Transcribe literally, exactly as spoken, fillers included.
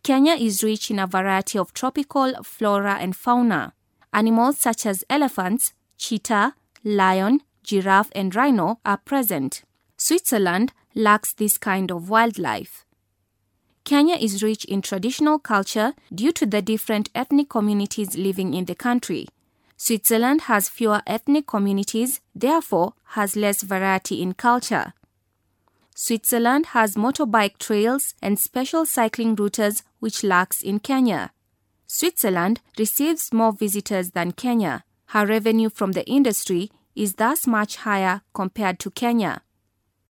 Kenya is rich in a variety of tropical flora and fauna. Animals such as elephants, cheetah, lion, giraffe, and rhino are present. Switzerland lacks this kind of wildlife. Kenya is rich in traditional culture due to the different ethnic communities living in the country. Switzerland has fewer ethnic communities, therefore has less variety in culture. Switzerland has motorbike trails and special cycling routes which lacks in Kenya. Switzerland receives more visitors than Kenya. Her revenue from the industry is thus much higher compared to Kenya.